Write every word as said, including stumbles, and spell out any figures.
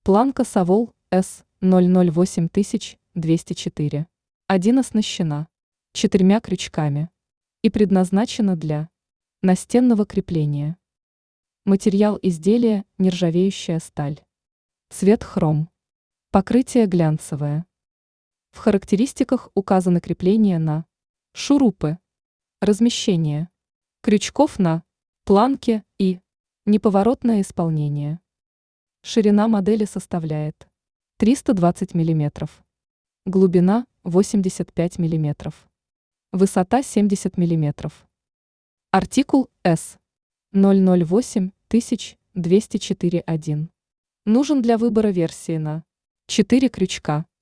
Планка Совол эс ноль ноль восемь двести четыре. один оснащена четырьмя крючками и предназначена для настенного крепления. Материал изделия – нержавеющая сталь. Цвет хром. Покрытие глянцевое. В характеристиках указаны крепления на шурупы, размещение крючков на планке и неповоротное исполнение. Ширина модели составляет триста двадцать миллиметров, глубина восемьдесят пять миллиметров, высота семьдесят миллиметров. Артикул эс ноль ноль восемь двести четыре один. Нужен для выбора версии на четыре крючка.